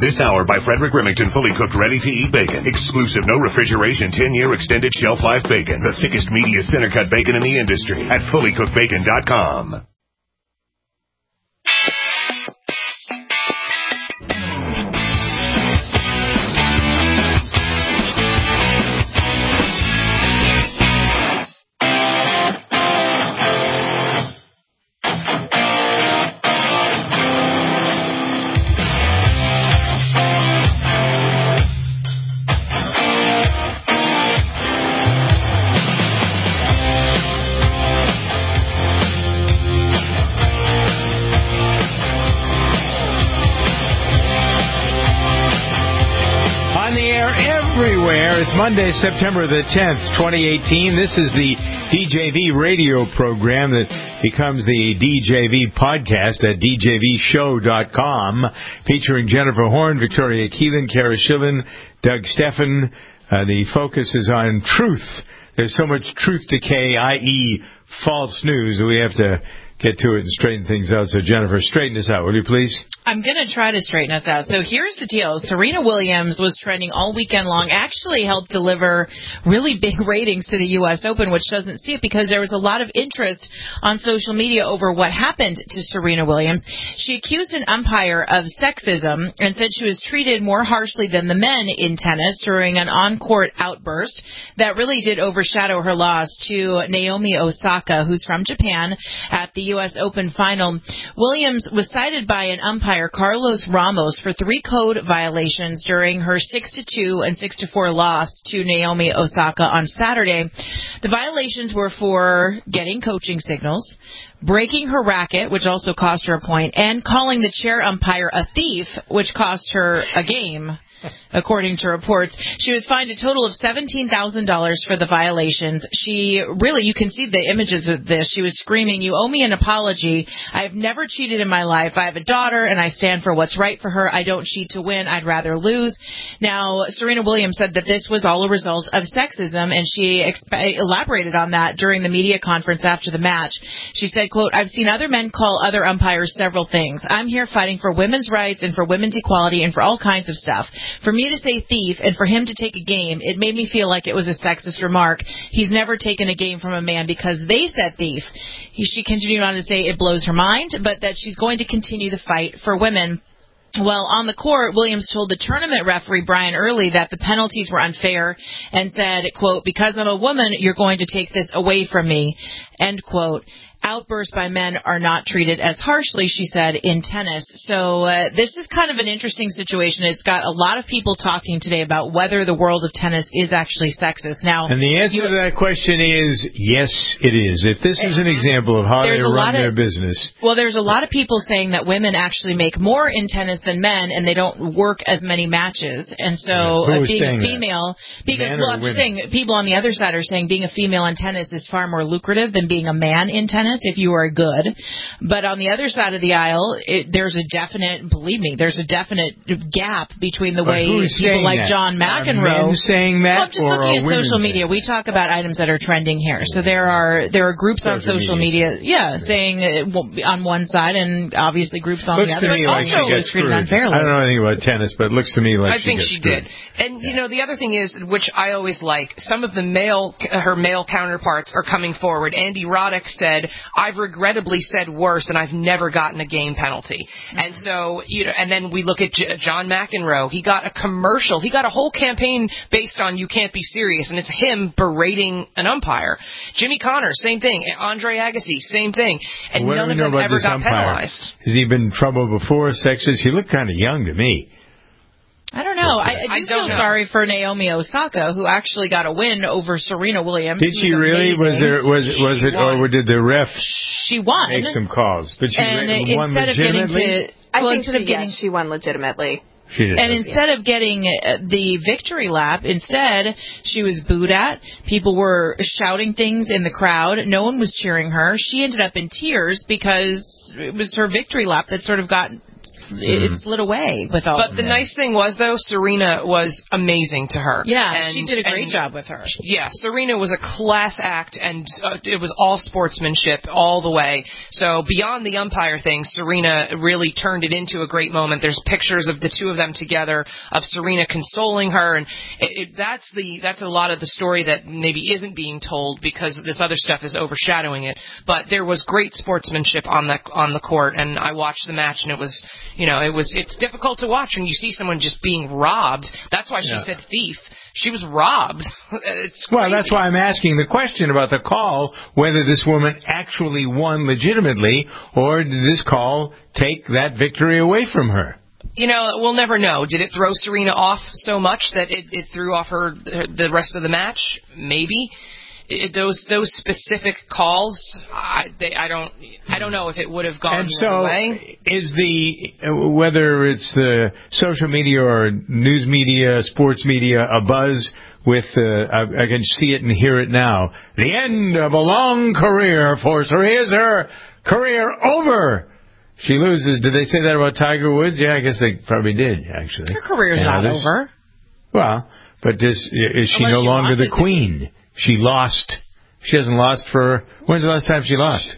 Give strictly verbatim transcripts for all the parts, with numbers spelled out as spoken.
This hour by Frederick Remington, fully cooked, ready-to-eat bacon. Exclusive, no refrigeration, ten-year extended shelf life bacon. The thickest, meatiest, center-cut bacon in the industry at fully cooked bacon dot com. It's Monday, September the tenth, twenty eighteen. This is the D J V radio program that becomes the D J V podcast at D J V show dot com, featuring Jennifer Horn, Victoria Keelan, Kara Schillen, Doug Steffen. Uh, the focus is on truth. There's so much truth decay, that is false news, that we have to get to it and straighten things out. So, Jennifer, straighten us out, will you please? I'm going to try to straighten us out. So here's the deal. Serena Williams was trending all weekend long, actually helped deliver really big ratings to the U S Open, which doesn't see it because there was a lot of interest on social media over what happened to Serena Williams. She accused an umpire of sexism and said she was treated more harshly than the men in tennis during an on-court outburst that really did overshadow her loss to Naomi Osaka, who's from Japan, at the U S Open final. Williams was cited by an umpire, Carlos Ramos, for three code violations during her six to two and six to four loss to Naomi Osaka on Saturday. The violations were for getting coaching signals, breaking her racket, which also cost her a point, and calling the chair umpire a thief, which cost her a game. According to reports, she was fined a total of seventeen thousand dollars for the violations. She really, you can see the images of this. She was screaming, "You owe me an apology. I have never cheated in my life. I have a daughter, and I stand for what's right for her. I don't cheat to win. I'd rather lose." Now, Serena Williams said that this was all a result of sexism, and she exp- elaborated on that during the media conference after the match. She said, quote, "I've seen other men call other umpires several things. I'm here fighting for women's rights and for women's equality and for all kinds of stuff. For me to say thief and for him to take a game, it made me feel like it was a sexist remark. He's never taken a game from a man because they said thief." He, she continued on to say it blows her mind, but that she's going to continue the fight for women. Well, on the court, Williams told the tournament referee, Brian Early, that the penalties were unfair and said, quote, "Because I'm a woman, you're going to take this away from me," end quote. Outbursts by men are not treated as harshly, she said, in tennis. So uh, this is kind of an interesting situation. It's got a lot of people talking today about whether the world of tennis is actually sexist. Now, and the answer you, to that question is yes, it is. If this is an example of how they run their of, business. Well, there's a lot of people saying that women actually make more in tennis than men, and they don't work as many matches. And so yeah. uh, being a female, being a, well, I'm women? saying people on the other side are saying being a female in tennis is far more lucrative than being a man in tennis if you are good. But on the other side of the aisle, it, there's a definite, believe me, there's a definite gap between the but way people like that? John McEnroe. Are men saying that, well, I'm just or looking at social media. Saying? We talk about items that are trending here. So there are there are groups social on social media, media yeah, yeah, saying uh, on one side and obviously groups on looks the other. Like also, she was treated unfairly. I don't know anything about tennis, but it looks to me like I she think she screwed. did. And yeah. you know, the other thing is, which I always like, some of the male, her male counterparts are coming forward. Andy Roddick said, "I've regrettably said worse, and I've never gotten a game penalty." Mm-hmm. And so, you know, and then we look at J- John McEnroe. He got a commercial. He got a whole campaign based on "You can't be serious," and it's him berating an umpire. Jimmy Connors, same thing. Andre Agassi, same thing. And well, none of them ever got umpire? penalized. Has he been in trouble before? Sexist? He looked kind of young to me. I don't know. I, I do I feel know. sorry for Naomi Osaka, who actually got a win over Serena Williams. Did she really? Amazing. Was there was was she it won. or did the ref she won make some calls? But she and re- won instead legitimately. Of getting to, I well, think instead she, of getting, yes, she won legitimately. She did. And instead of getting the victory lap, instead she was booed at. People were shouting things in the crowd. No one was cheering her. She ended up in tears because it was her victory lap that sort of got it Mm-hmm. slid away with all. But the that. nice thing was, though, Serena was amazing to her. Yeah, and, she did a great and, job with her. Yeah, Serena was a class act, and uh, it was all sportsmanship all the way. So beyond the umpire thing, Serena really turned it into a great moment. There's pictures of the two of them together, of Serena consoling her, and it, it, that's the that's a lot of the story that maybe isn't being told because this other stuff is overshadowing it. But there was great sportsmanship on the on the court, and I watched the match, and it was, you know, it was it's difficult to watch when you see someone just being robbed. That's why she Yeah. said thief. She was robbed. It's Well, crazy. that's why I'm asking the question about the call, whether this woman actually won legitimately, or did this call take that victory away from her? You know, we'll never know. Did it throw Serena off so much that it, it threw off her the rest of the match? Maybe. It, those those specific calls, I, they, I don't I don't know if it would have gone And the so, other way. is the, whether it's the social media or news media, sports media, a buzz with, uh, I, I can see it and hear it now, the end of a long career for Serena. Is her career over? She loses. Did they say that about Tiger Woods? Yeah, I guess they probably did, actually. Her career's And not others. over. Well, but this, is she Unless no she longer wants the it to queen? She lost. She hasn't lost for, when's the last time she lost?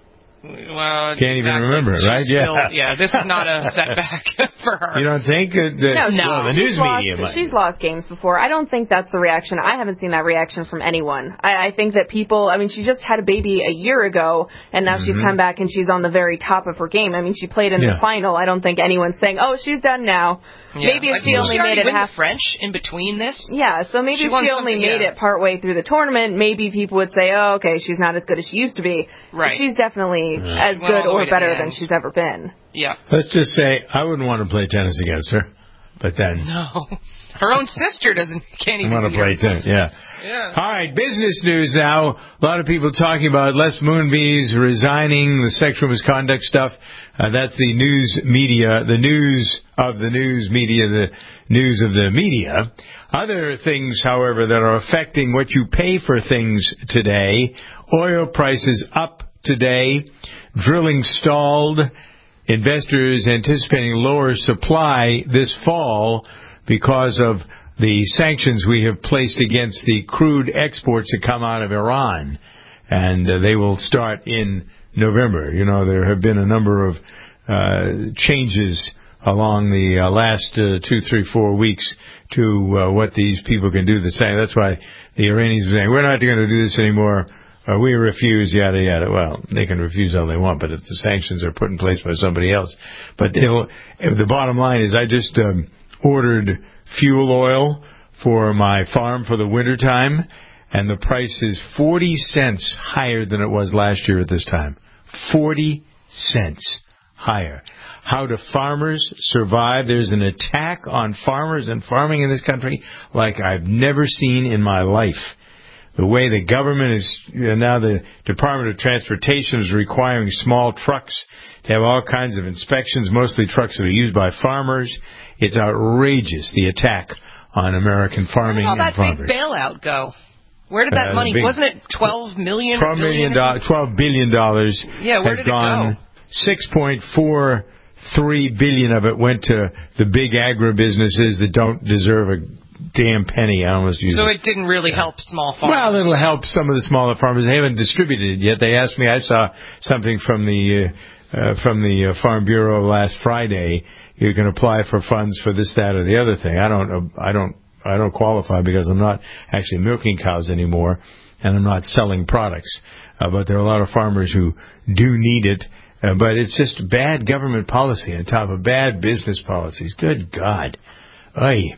Well, Can't even exactly. remember it, right? She's Yeah. Still, yeah, this is not a setback for her. You don't think? Uh, the, No, No. well, the she's news lost, media might. She's lost games before. I don't think that's the reaction. I haven't seen that reaction from anyone. I, I think that people, I mean, she just had a baby a year ago, and now she's come back and she's on the very top of her game. I mean, she played in Yeah. the final. I don't think anyone's saying, oh, she's done now. Yeah. Maybe if Like, she did only already made it win half. the French in between this. Yeah, so maybe She if won she only something, made yeah. it partway through the tournament, maybe people would say, oh, okay, she's not as good as she used to be. Right. She's definitely as She went all good the way or to better the than end. she's ever been. Yeah. Let's just say I wouldn't want to play tennis against her, but then No. Her own sister doesn't can't I even want to beat play her. tennis. Yeah. Yeah. All right, business news now. A lot of people talking about Les Moonves resigning, the sexual misconduct stuff. Uh, that's the news media, the news of the news media, the news of the media. Other things, however, that are affecting what you pay for things today. Oil prices up today. Drilling stalled. Investors anticipating lower supply this fall because of the sanctions we have placed against the crude exports that come out of Iran. And uh, they will start in November. You know, there have been a number of uh, changes along the uh, last uh, two, three, four weeks to uh, what these people can do. The same. That's why the Iranians are saying, we're not going to do this anymore. Uh, we refuse, yada, yada. Well, they can refuse all they want, but if the sanctions are put in place by somebody else. But they'll, the bottom line is I just um, ordered fuel oil for my farm for the winter time, and the price is forty cents higher than it was last year at this time. forty cents higher. How do farmers survive? There's an attack on farmers and farming in this country like I've never seen in my life. The way the government is, now the Department of Transportation is requiring small trucks to have all kinds of inspections, mostly trucks that are used by farmers. It's outrageous, the attack on American farming Where did all and that farmers. big bailout go? Where did that Uh, money? big- Wasn't it twelve million? twelve million dollars, twelve billion dollars Yeah, where has did it gone. go? six point four three billion dollars of it went to the big agribusinesses that don't deserve a damn penny. I almost use So it. it didn't really help small farmers. Well, it'll help some of the smaller farmers. They haven't distributed it yet. They asked me. I saw something from the uh, uh, from the uh, Farm Bureau last Friday. You can apply for funds for this, that, or the other thing. I don't. Uh, I don't. I don't qualify because I'm not actually milking cows anymore, and I'm not selling products. Uh, but there are a lot of farmers who do need it. Uh, but it's just bad government policy on top of bad business policies. Good God. Ay.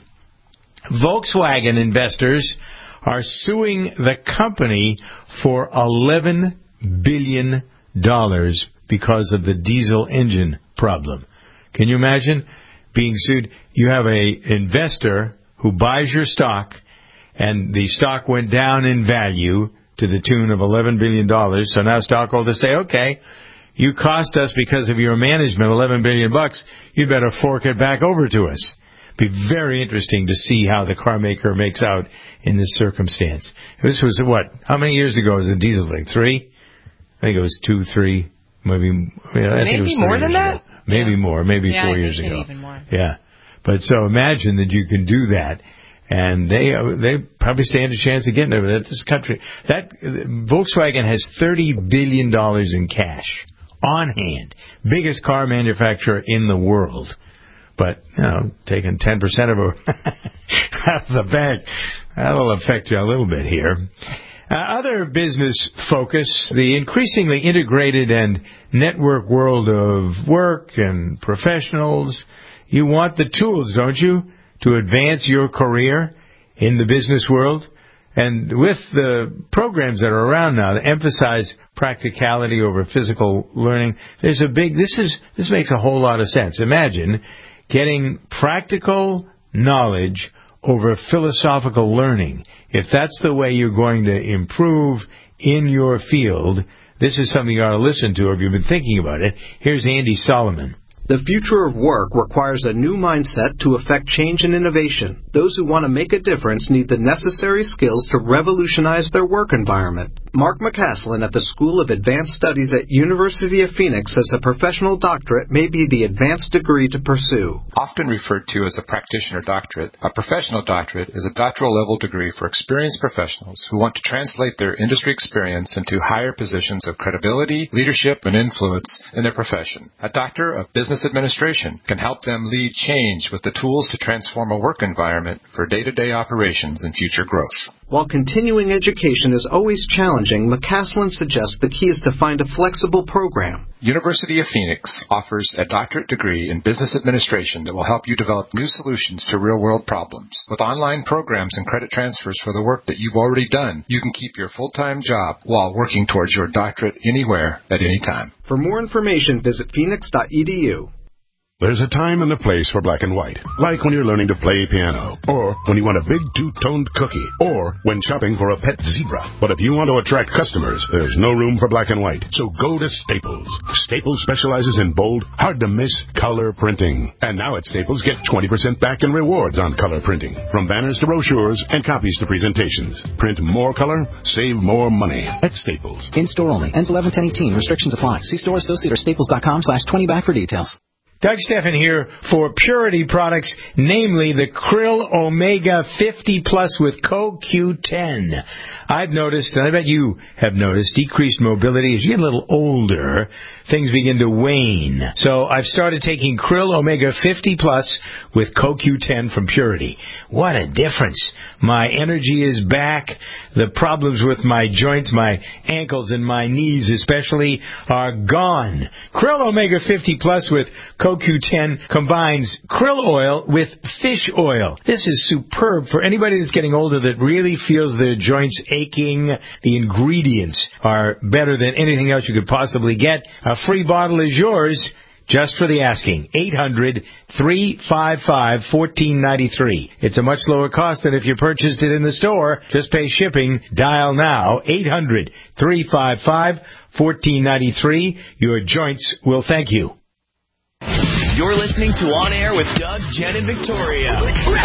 Volkswagen investors are suing the company for eleven billion dollars because of the diesel engine problem. Can you imagine being sued? You have a investor who buys your stock, and the stock went down in value to the tune of eleven billion dollars. So now stockholders say, okay, you cost us because of your management eleven billion bucks. You better fork it back over to us. Be very interesting to see how the car maker makes out in this circumstance. This was what? How many years ago was the diesel thing? Three? I think it was two, three, maybe. Yeah, I think it was Maybe three more than years that? ago. maybe yeah. more, maybe yeah, four I years think ago. Even more. Yeah. But so imagine that you can do that. And they uh, they probably stand a chance of getting over that. This country, that uh, Volkswagen has thirty billion dollars in cash on hand. Biggest car manufacturer in the world. But, you know, taking ten percent of it out of the bank, that'll affect you a little bit here. Uh, other business focus, the increasingly integrated and network world of work and professionals. You want the tools, don't you, to advance your career in the business world? And with the programs that are around now that emphasize practicality over physical learning, there's a big, this is, this makes a whole lot of sense. Imagine getting practical knowledge over philosophical learning. If that's the way you're going to improve in your field, this is something you ought to listen to if you've been thinking about it. Here's Andy Solomon. The future of work requires a new mindset to effect change and innovation. Those who want to make a difference need the necessary skills to revolutionize their work environment. Mark McCaslin at the School of Advanced Studies at University of Phoenix says a professional doctorate may be the advanced degree to pursue. Often referred to as a practitioner doctorate, a professional doctorate is a doctoral level degree for experienced professionals who want to translate their industry experience into higher positions of credibility, leadership, and influence in their profession. A doctor of business administration can help them lead change with the tools to transform a work environment for day-to-day operations and future growth. While continuing education is always challenging, McCaslin suggests the key is to find a flexible program. University of Phoenix offers a doctorate degree in business administration that will help you develop new solutions to real-world problems. With online programs and credit transfers for the work that you've already done, you can keep your full-time job while working towards your doctorate anywhere at any time. For more information, visit phoenix dot e d u. There's a time and a place for black and white, like when you're learning to play piano, or when you want a big two-toned cookie, or when shopping for a pet zebra. But if you want to attract customers, there's no room for black and white. So go to Staples. Staples specializes in bold, hard-to-miss color printing. And now at Staples, get twenty percent back in rewards on color printing, from banners to brochures and copies to presentations. Print more color, save more money at Staples. In-store only. Ends eleven ten eighteen. Restrictions apply. See store associate or staples dot com slash twenty back for details. Doug Steffen here for Purity products, namely the Krill Omega fifty Plus with C O Q ten. I've noticed, and I bet you have noticed, decreased mobility. As you get a little older, things begin to wane. So I've started taking Krill Omega fifty Plus with C O Q ten from Purity. What a difference. My energy is back. The problems with my joints, my ankles and my knees especially, are gone. Krill Omega fifty Plus with C O Q ten combines krill oil with fish oil. This is superb for anybody that's getting older that really feels their joints aching. The ingredients are better than anything else you could possibly get. A free bottle is yours just for the asking. eight hundred, three five five, one four nine three. It's a much lower cost than if you purchased it in the store. Just pay shipping. Dial now. eight hundred, three five five, one four nine three. Your joints will thank you. You're listening to On Air with Doug, Jen, and Victoria.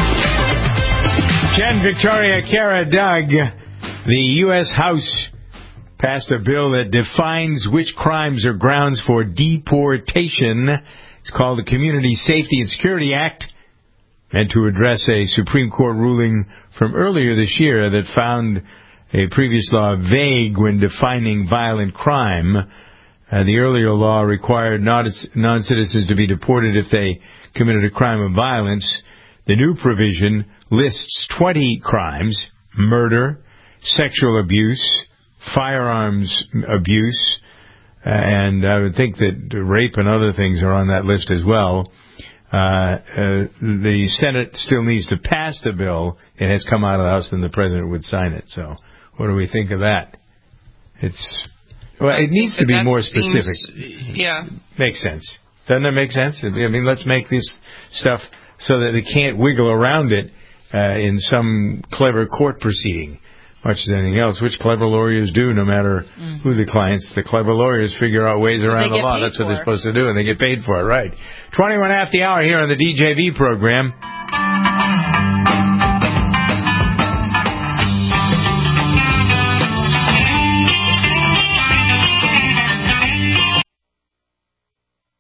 Jen, Victoria, Kara, Doug. The U S House passed a bill that defines which crimes are grounds for deportation. It's called the Community Safety and Security Act, and to address a Supreme Court ruling from earlier this year that found a previous law vague when defining violent crime. Uh, the earlier law required non-citizens to be deported if they committed a crime of violence. The new provision lists twenty crimes: murder, sexual abuse, firearms abuse, uh, and I would think that rape and other things are on that list as well. Uh, uh, the Senate still needs to pass the bill. It has come out of the House, and the President would sign it. So what do we think of that? It's... Well, it needs to be that more seems, specific. Yeah. Makes sense. Doesn't that make sense? I mean, let's make this stuff so that they can't wiggle around it uh, in some clever court proceeding, much as anything else, which clever lawyers do, no matter mm. who the clients. The clever lawyers figure out ways around the law. That's what they're supposed to do, and they get paid for it, right? twenty-one after the hour here on the D J V program. Hi,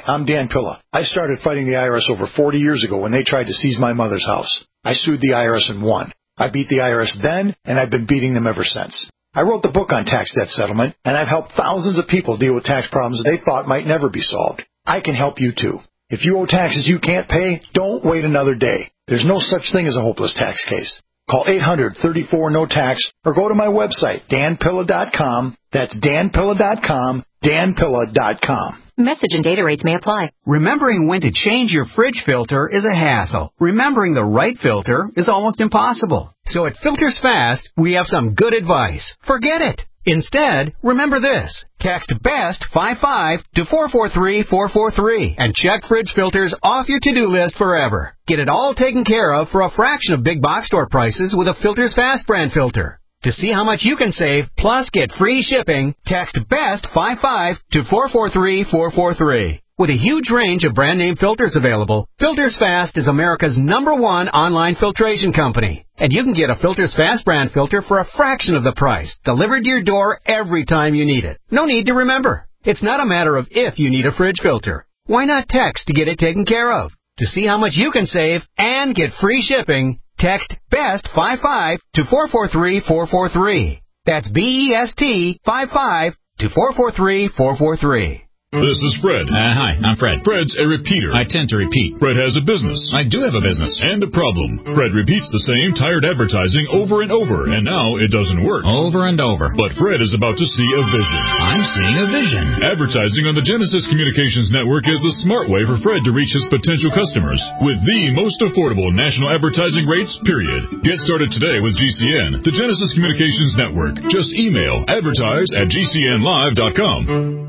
Hi, I'm Dan Pilla. I started fighting the I R S over forty years ago when they tried to seize my mother's house. I sued the I R S and won. I beat the I R S then, and I've been beating them ever since. I wrote the book on tax debt settlement, and I've helped thousands of people deal with tax problems they thought might never be solved. I can help you too. If you owe taxes you can't pay, don't wait another day. There's no such thing as a hopeless tax case. Call eight hundred, thirty-four, no tax or go to my website, dan pilla dot com. That's dan pilla dot com, dan pilla dot com. Message and data rates may apply. Remembering when to change your fridge filter is a hassle. Remembering the right filter is almost impossible. So at Filters Fast, we have some good advice. Forget it. Instead, remember this. Text BEST fifty-five to four four three four four three and check fridge filters off your to-do list forever. Get it all taken care of for a fraction of big box store prices with a Filters Fast brand filter. To see how much you can save, plus get free shipping, text BEST fifty-five to four four three four four three. With a huge range of brand name filters available, Filters Fast is America's number one online filtration company. And you can get a Filters Fast brand filter for a fraction of the price, delivered to your door every time you need it. No need to remember. It's not a matter of if you need a fridge filter. Why not text to get it taken care of? To see how much you can save and get free shipping, text BEST fifty-five to four four three four four three. That's B E S T fifty-five to four four three four four three. This is Fred. Uh, hi, I'm Fred. Fred's a repeater. I tend to repeat. Fred has a business. I do have a business. And a problem. Fred repeats the same tired advertising over and over, and now it doesn't work. Over and over. But Fred is about to see a vision. I'm seeing a vision. Advertising on the Genesis Communications Network is the smart way for Fred to reach his potential customers with the most affordable national advertising rates, period. Get started today with G C N, the Genesis Communications Network. Just email advertise at g c n live dot com.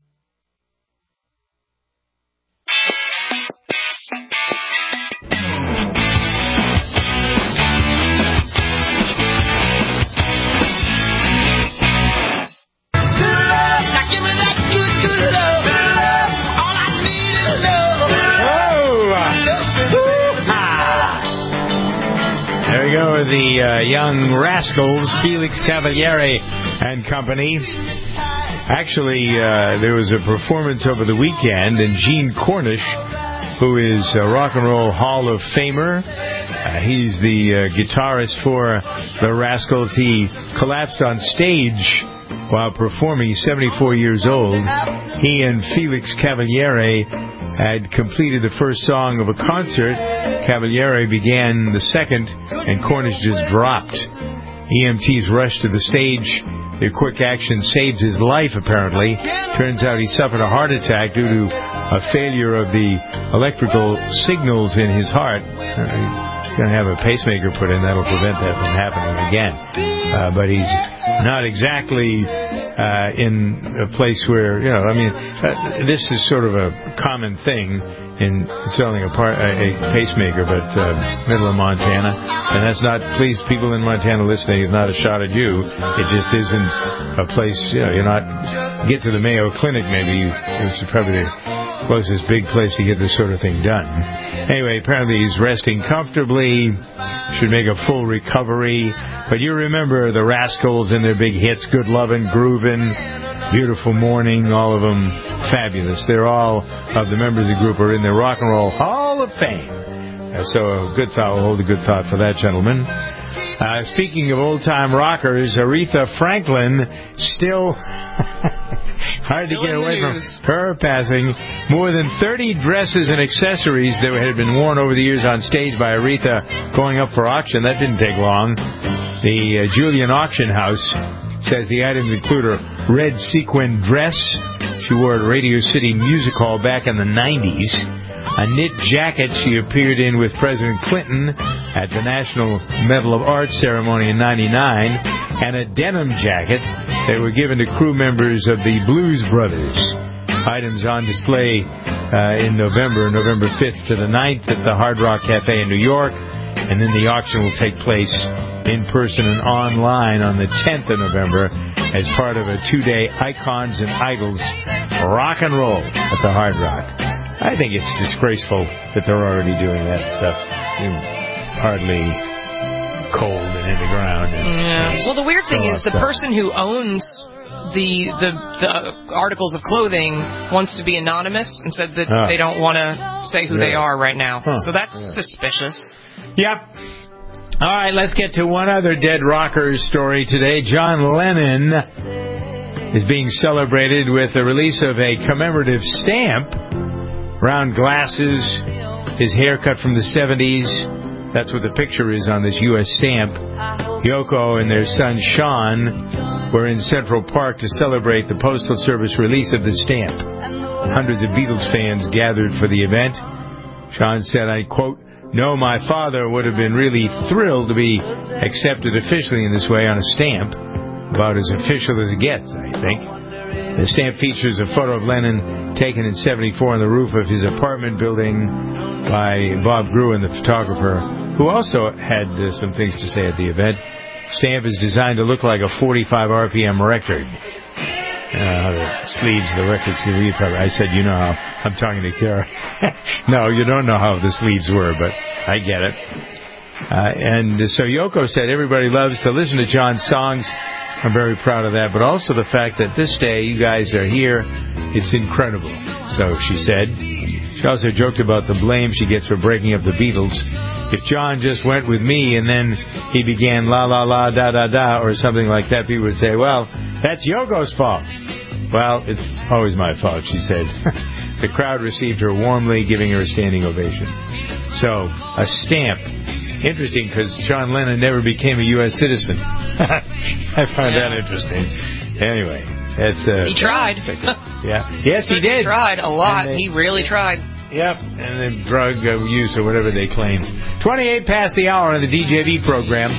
The uh, Young Rascals, Felix Cavaliere and company. Actually, uh, there was a performance over the weekend, and Gene Cornish, who is a Rock and Roll Hall of Famer, uh, he's the uh, guitarist for the Rascals. He collapsed on stage while performing. He's seventy-four years old. He and Felix Cavaliere had completed the first song of a concert. Cavaliere began the second, and Cornish just dropped. E M Ts rushed to the stage. Their quick action saved his life, apparently. Turns out he suffered a heart attack due to a failure of the electrical signals in his heart. He's going to have a pacemaker put in. That'll prevent that from happening again. Uh, but he's not exactly uh, in a place where, you know, I mean, uh, this is sort of a common thing in selling a, part, a pacemaker, but uh, middle of Montana. And that's not, please, people in Montana listening, it's not a shot at you. It just isn't a place, you know, you're not, get to the Mayo Clinic maybe, it's probably the closest big place to get this sort of thing done. Anyway, apparently he's resting comfortably, should make a full recovery. But you remember the Rascals and their big hits, Good Lovin', Groovin', Beautiful Morning, all of them fabulous. They're all of the members of the group are in the Rock and Roll Hall of Fame. Uh, so a good thought, we'll hold a good thought for that gentleman. Uh, speaking of old-time rockers, Aretha Franklin still hard to still get away news. from her passing. More than thirty dresses and accessories that had been worn over the years on stage by Aretha going up for auction. That didn't take long. The uh, Julian Auction House says the items include a red sequin dress she wore at Radio City Music Hall back in the nineties, a knit jacket she appeared in with President Clinton at the National Medal of Art ceremony in ninety-nine, and a denim jacket that were given to crew members of the Blues Brothers. Items on display uh, in November, November fifth to the ninth at the Hard Rock Cafe in New York, and then the auction will take place in person and online on the tenth of November as part of a two-day Icons and Idols rock and roll at the Hard Rock. I think it's disgraceful that they're already doing that stuff. Hardly cold and in the ground. And, yeah. Well, the weird thing is the person who owns the, the the articles of clothing wants to be anonymous and said that oh. they don't want to say who really? they are right now. Huh. So that's yeah. suspicious. Yep. All right, let's get to one other dead rocker story today. John Lennon is being celebrated with the release of a commemorative stamp, round glasses, his haircut from the seventies. That's what the picture is on this U S stamp. Yoko and their son Sean were in Central Park to celebrate the Postal Service release of the stamp. Hundreds of Beatles fans gathered for the event. Sean said, I quote, "No, my father would have been really thrilled to be accepted officially in this way on a stamp. About as official as it gets, I think." The stamp features a photo of Lennon taken in seventy-four on the roof of his apartment building by Bob Gruen, the photographer, who also had uh, some things to say at the event. Stamp is designed to look like a forty-five R P M record. Uh, the sleeves, the records, you read probably. I said, you know how I'm talking to Kara. No, you don't know how the sleeves were, but I get it. Uh, and so Yoko said everybody loves to listen to John's songs. I'm very proud of that, but also the fact that this day you guys are here, it's incredible. So she said. She also joked about the blame she gets for breaking up the Beatles. If John just went with me and then he began la la la da da da or something like that, people would say, well, that's Yoko's fault. Well, it's always my fault, she said. The crowd received her warmly, giving her a standing ovation. So, a stamp. Interesting, because John Lennon never became a U S citizen. I find that interesting. Anyway, that's... Uh, he tried. Yeah. Yes, he did. He tried a lot. They, he really tried. Yep, and then drug uh, use or whatever they claim. twenty-eight past the hour on the D J V program.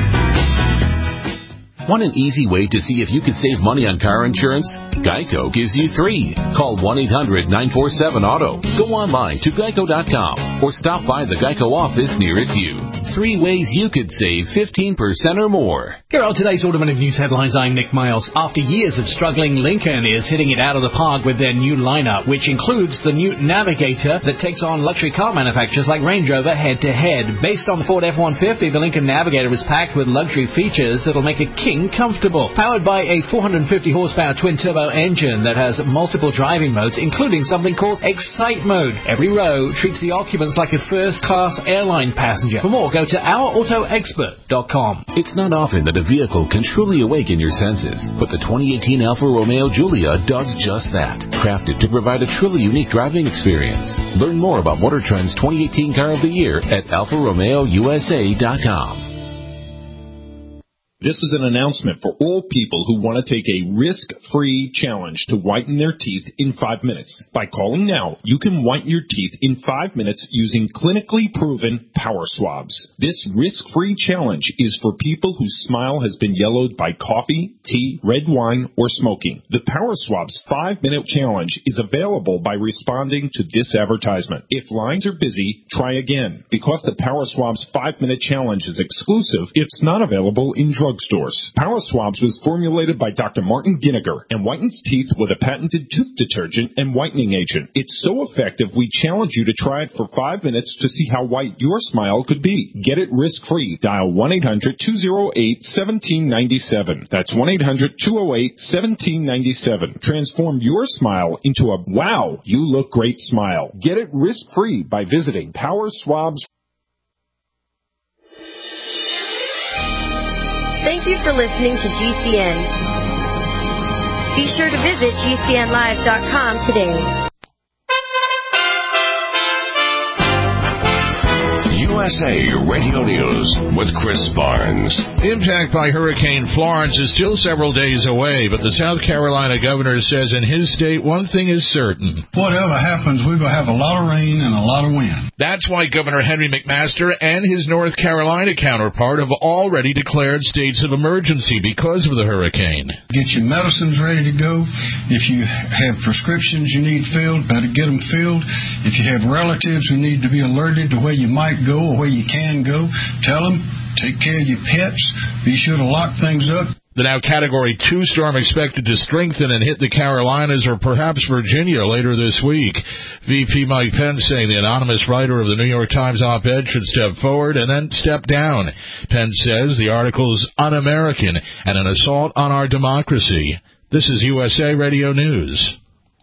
Want an easy way to see if you could save money on car insurance? Geico gives you three. Call one eight hundred nine four seven auto. Go online to geico dot com or stop by the Geico office nearest you. Three ways you could save fifteen percent or more. Here are today's automotive news headlines. I'm Nick Miles. After years of struggling, Lincoln is hitting it out of the park with their new lineup, which includes the new Navigator that takes on luxury car manufacturers like Range Rover head-to-head. Based on the Ford F one fifty, the Lincoln Navigator is packed with luxury features that'll make a king comfortable. Powered by a four hundred fifty horsepower twin-turbo engine that has multiple driving modes, including something called Excite Mode. Every row treats the occupants like a first-class airline passenger. For more, go to our auto expert dot com. It's not often that a vehicle can truly awaken your senses, but the twenty eighteen Alfa Romeo Giulia does just that. Crafted to provide a truly unique driving experience. Learn more about Motor Trend's twenty eighteen Car of the Year at alfa romeo u s a dot com. This is an announcement for all people who want to take a risk-free challenge to whiten their teeth in five minutes. By calling now, you can whiten your teeth in five minutes using clinically proven power swabs. This risk-free challenge is for people whose smile has been yellowed by coffee, tea, red wine, or smoking. The Power Swabs five-minute challenge is available by responding to this advertisement. If lines are busy, try again. Because the Power Swabs five-minute challenge is exclusive, it's not available in drug drugstores. Power Swabs was formulated by Doctor Martin Ginniger and whitens teeth with a patented tooth detergent and whitening agent. It's so effective, we challenge you to try it for five minutes to see how white your smile could be. Get it risk-free. Dial one eight hundred two oh eight one seven nine seven. That's one eight hundred two oh eight one seven nine seven. Transform your smile into a wow, you look great smile. Get it risk-free by visiting Power Swabs. Thank you for listening to G C N. Be sure to visit G C N live dot com today. U S A Radio News with Chris Barnes. The impact by Hurricane Florence is still several days away, but the South Carolina governor says in his state one thing is certain. Whatever happens, we're going to have a lot of rain and a lot of wind. That's why Governor Henry McMaster and his North Carolina counterpart have already declared states of emergency because of the hurricane. Get your medicines ready to go. If you have prescriptions you need filled, better get them filled. If you have relatives who need to be alerted to where you might go or where you can go, tell them, take care of your pets, be sure to lock things up. The now Category two storm expected to strengthen and hit the Carolinas or perhaps Virginia later this week. V P Mike Pence saying the anonymous writer of the New York Times op-ed should step forward and then step down. Pence says the article is un-American and an assault on our democracy. This is U S A Radio News.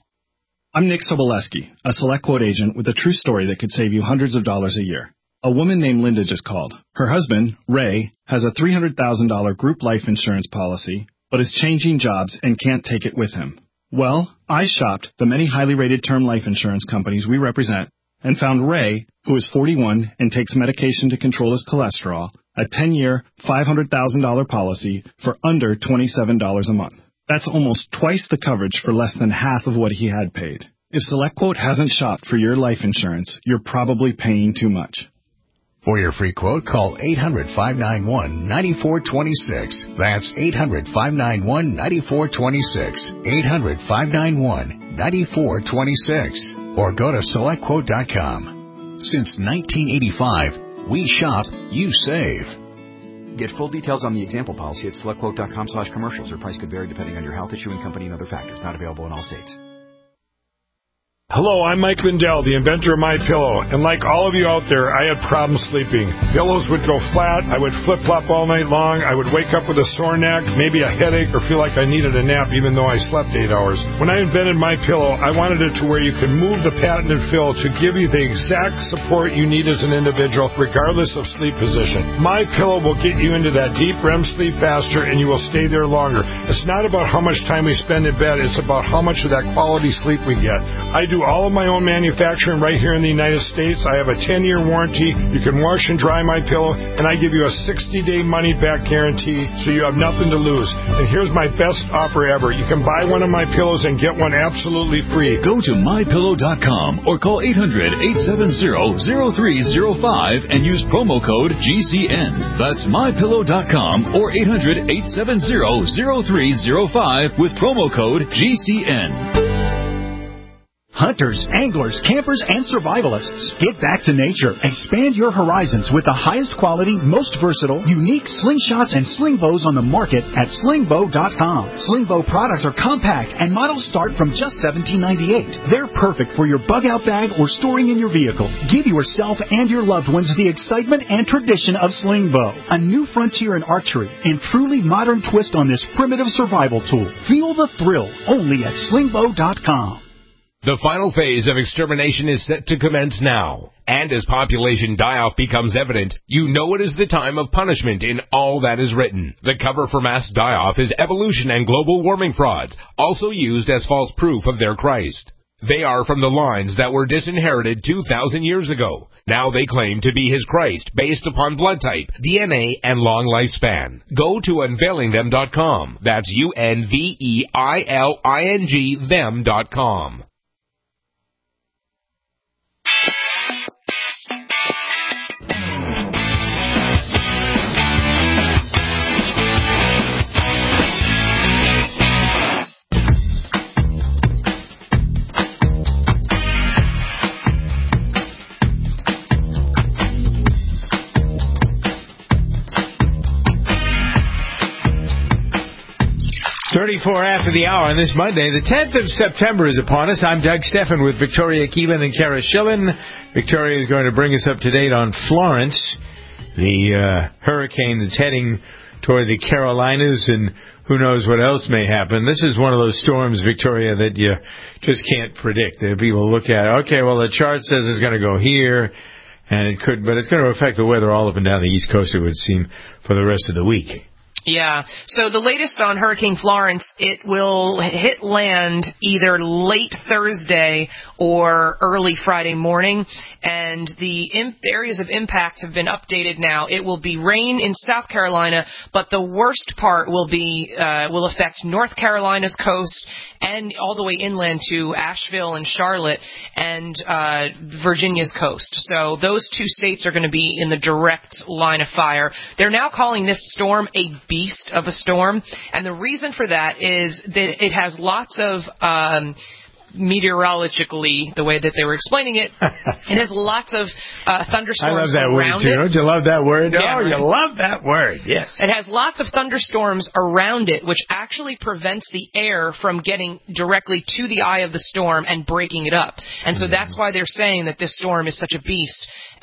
I'm Nick Soboleski, a Select Quote agent with a true story that could save you hundreds of dollars a year. A woman named Linda just called. Her husband, Ray, has a three hundred thousand dollars group life insurance policy, but is changing jobs and can't take it with him. Well, I shopped the many highly rated term life insurance companies we represent and found Ray, who is forty-one and takes medication to control his cholesterol, a ten-year, five hundred thousand dollars policy for under twenty-seven dollars a month. That's almost twice the coverage for less than half of what he had paid. If SelectQuote hasn't shopped for your life insurance, you're probably paying too much. For your free quote, call eight hundred, five nine one, nine four two six. That's eight hundred, five nine one, nine four two six. eight hundred, five nine one, nine four two six. Or go to select quote dot com. Since nineteen eighty-five, we shop, you save. Get full details on the example policy at select quote dot com slash commercials. Or price could vary depending on your health, issuing company, and other factors. Not available in all states. Hello, I'm Mike Lindell, the inventor of MyPillow, and like all of you out there, I had problems sleeping. Pillows would go flat, I would flip-flop all night long, I would wake up with a sore neck, maybe a headache, or feel like I needed a nap even though I slept eight hours. When I invented MyPillow, I wanted it to where you could move the patented fill to give you the exact support you need as an individual, regardless of sleep position. MyPillow will get you into that deep R E M sleep faster, and you will stay there longer. It's not about how much time we spend in bed, it's about how much of that quality sleep we get. I do all of my own manufacturing right here in the United States. I have a ten-year warranty. You can wash and dry my pillow, and I give you a sixty-day money-back guarantee, so you have nothing to lose. And here's my best offer ever. You can buy one of my pillows and get one absolutely free. Go to my pillow dot com or call eight hundred, eight seven zero, zero three zero five and use promo code G C N. That's my pillow dot com or eight hundred, eight seven zero, zero three zero five with promo code G C N. Hunters, anglers, campers, and survivalists, get back to nature. Expand your horizons with the highest quality, most versatile, unique slingshots and sling bows on the market at sling bow dot com. Sling bow products are compact and models start from just seventeen ninety-eight. They're perfect for your bug out bag or storing in your vehicle. Give yourself and your loved ones the excitement and tradition of sling bow, a new frontier in archery and truly modern twist on this primitive survival tool. Feel the thrill only at sling bow dot com. The final phase of extermination is set to commence now. And as population die-off becomes evident, you know it is the time of punishment in all that is written. The cover for mass die-off is evolution and global warming frauds, also used as false proof of their Christ. They are from the lines that were disinherited two thousand years ago. Now they claim to be his Christ based upon blood type, D N A, and long lifespan. Go to unveiling them dot com. That's U N V E I L I N G them dot com. thirty-four after the hour on this Monday. The tenth of September is upon us. I'm Doug Steffen with Victoria Keelan and Kara Schillen. Victoria is going to bring us up to date on Florence, the uh, hurricane that's heading toward the Carolinas, and who knows what else may happen. This is one of those storms, Victoria, that you just can't predict. That people look at, okay, well, the chart says it's going to go here, and it could, but it's going to affect the weather all up and down the East Coast, it would seem, for the rest of the week. Yeah. So the latest on Hurricane Florence, it will hit land either late Thursday or early Friday morning, and the imp- areas of impact have been updated now. It will be rain in South Carolina, but the worst part will be uh, will affect North Carolina's coast and all the way inland to Asheville and Charlotte and uh, Virginia's coast. So those two states are going to be in the direct line of fire. They're now calling this storm a beast of a storm, and the reason for that is that it has lots of um, meteorologically, the way that they were explaining it, it has lots of uh, thunderstorms I love that around word, too. it. Don't you love that word? Yeah, oh, right. You love that word, yes. It has lots of thunderstorms around it, which actually prevents the air from getting directly to the eye of the storm and breaking it up. And so that's why they're saying that this storm is such a beast.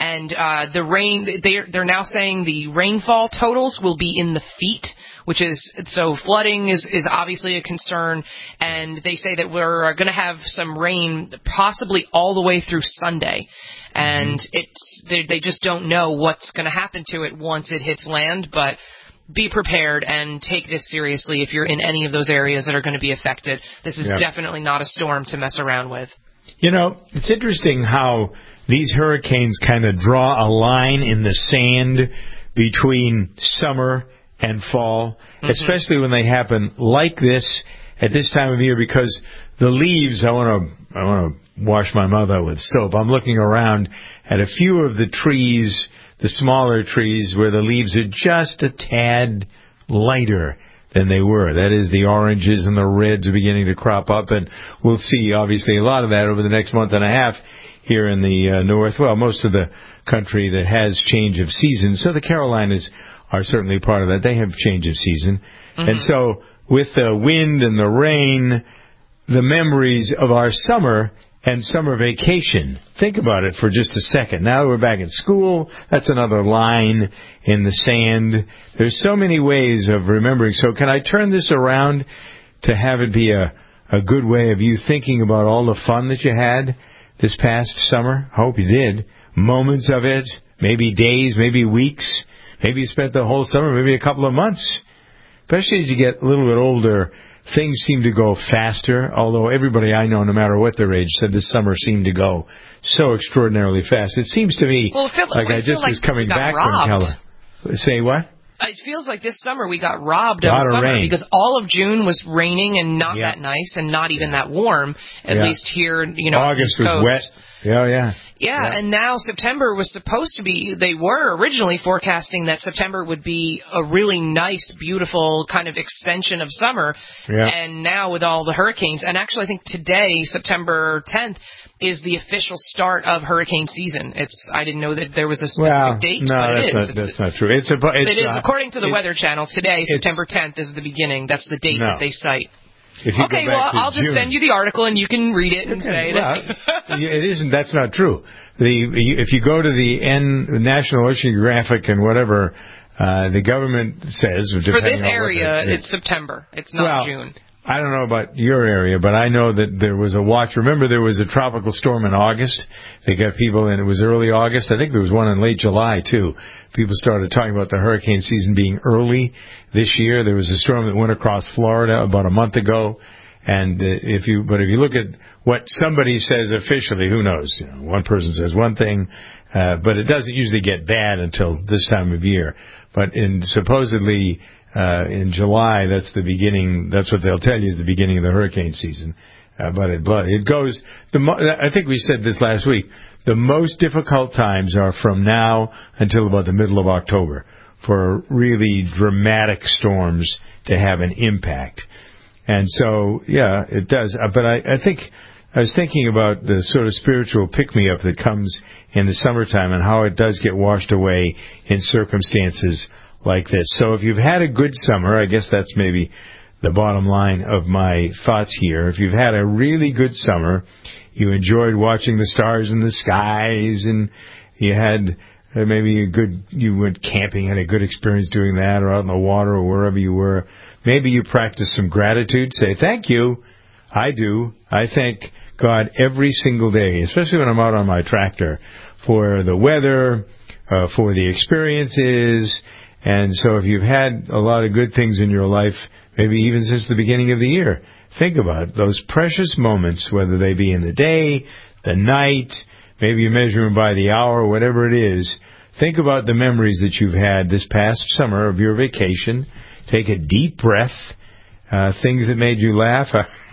And uh, the rain, they're, they're now saying the rainfall totals will be in the feet, which is, so flooding is, is obviously a concern. And they say that we're going to have some rain possibly all the way through Sunday. And it's they, they just don't know what's going to happen to it once it hits land, but be prepared and take this seriously if you're in any of those areas that are going to be affected. This is yeah. definitely not a storm to mess around with. You know, it's interesting how these hurricanes kind of draw a line in the sand between summer and fall, mm-hmm. especially when they happen like this at this time of year, because the leaves, I want to I want to wash my mouth out with soap. I'm looking around at a few of the trees, the smaller trees, where the leaves are just a tad lighter than they were. That is, the oranges and the reds are beginning to crop up, and we'll see, obviously, a lot of that over the next month and a half here in the uh, north. Well, most of the country that has change of season. So the Carolinas are certainly part of that. They have change of season. Mm-hmm. And so with the wind and the rain, the memories of our summer and summer vacation. Think about it for just a second. Now we're back in school. That's another line in the sand. There's so many ways of remembering. So can I turn this around to have it be a, a good way of you thinking about all the fun that you had this past summer? I hope you did. Moments of it, maybe days, maybe weeks. Maybe you spent the whole summer, maybe a couple of months. Especially as you get a little bit older, things seem to go faster, although everybody I know, no matter what their age, said this summer seemed to go so extraordinarily fast. It seems to me well, feel, like I just like was coming back robbed. from California. Say what? It feels like this summer we got robbed of summer rain. Because all of June was raining and not yeah. that nice and not even yeah. that warm, at yeah. least here, you know, August on the was wet. Yeah, yeah. Yeah, yeah, and now September was supposed to be, they were originally forecasting that September would be a really nice, beautiful kind of extension of summer. Yeah. And now with all the hurricanes, and actually I think today, September tenth, is the official start of hurricane season. It's I didn't know that there was a specific well, date, no, but it that's is. Not, it's, that's not true. It's a, it's, it is, uh, according to the it, Weather Channel, today, September tenth, is the beginning. That's the date no. that they cite. If you okay, go back well, to I'll just June, send you the article and you can read it and okay, say well, that. it isn't. That's not true. The if you go to the N, the National Oceanographic and whatever, uh, the government says for this area, they, it's September. It's not well, June. I don't know about your area, but I know that there was a watch. Remember, there was a tropical storm in August. They got people, and it was early August. I think there was one in late July, too. People started talking about the hurricane season being early this year. There was a storm that went across Florida about a month ago. And uh, if you, but if you look at what somebody says officially, who knows? You know, one person says one thing, uh, but it doesn't usually get bad until this time of year. But in supposedly, Uh, in July, that's the beginning, that's what they'll tell you is the beginning of the hurricane season. Uh, but it, but it goes, the mo- I think we said this last week, the most difficult times are from now until about the middle of October for really dramatic storms to have an impact. And so, yeah, it does. Uh, but I, I think, I was thinking about the sort of spiritual pick-me-up that comes in the summertime and how it does get washed away in circumstances like this. So if you've had a good summer, I guess that's maybe the bottom line of my thoughts here. If you've had a really good summer, you enjoyed watching the stars in the skies, and you had uh, maybe a good, you went camping, had a good experience doing that, or out in the water, or wherever you were. Maybe you practiced some gratitude. Say, thank you. I do. I thank God every single day, especially when I'm out on my tractor, for the weather, uh, for the experiences. And so if you've had a lot of good things in your life, maybe even since the beginning of the year, think about those precious moments, whether they be in the day, the night, maybe you measure them by the hour, whatever it is. Think about the memories that you've had this past summer of your vacation. Take a deep breath, uh, things that made you laugh.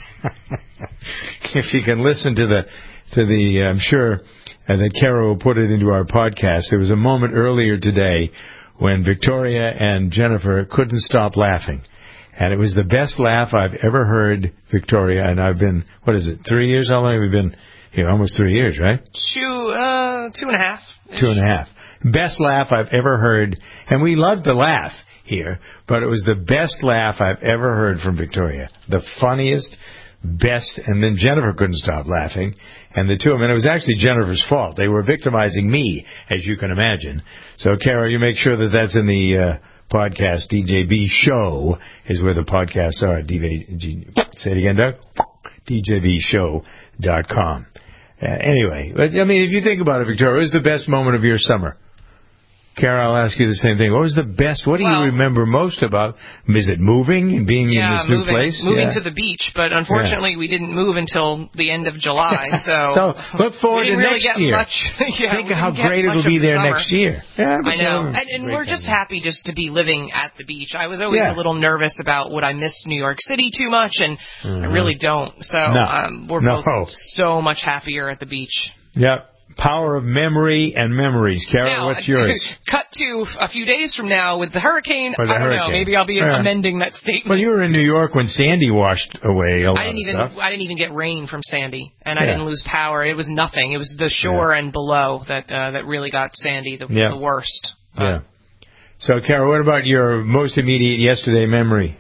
If you can listen to the, to the, I'm sure uh, that Kara will put it into our podcast. There was a moment earlier today when Victoria and Jennifer couldn't stop laughing. And it was the best laugh I've ever heard, Victoria, and I've been, what is it, three years? How long have we been here? Almost three years, right? Two, uh, two and a half. Two and a half. Best laugh I've ever heard. And we love to laugh here, but it was the best laugh I've ever heard from Victoria. The funniest, best, and then Jennifer couldn't stop laughing, and the two of them, and it was actually Jennifer's fault. They were victimizing me, as you can imagine. So, Carol, you make sure that that's in the uh, podcast. D J B Show is where the podcasts are. D J, say it again, Doug? D J V show dot com. Uh, anyway, I mean, if you think about it, Victoria, what was the best moment of your summer? Carol, I'll ask you the same thing. What was the best? What do well, you remember most about? Is it moving and being yeah, in this moving, new place? Moving yeah. to the beach, but unfortunately yeah. we didn't move until the end of July. So, so look forward to really next year. Much, yeah, Think of how great it will be there the next year. Yeah, I know, and, and we're just time. happy just to be living at the beach. I was always yeah. a little nervous about would I miss New York City too much, and mm-hmm. I really don't. So no. um, we're no. both so much happier at the beach. Yep. Power of memory and memories. Carol, now, what's yours? Cut to a few days from now with the hurricane. Or the I don't hurricane. know. Maybe I'll be yeah. amending that statement. Well, you were in New York when Sandy washed away a lot I didn't of even, stuff. I didn't even get rain from Sandy, and yeah. I didn't lose power. It was nothing. It was the shore yeah. and below that uh, that really got Sandy the, yeah. the worst. But. Yeah. So, Carol, what about your most immediate yesterday memory?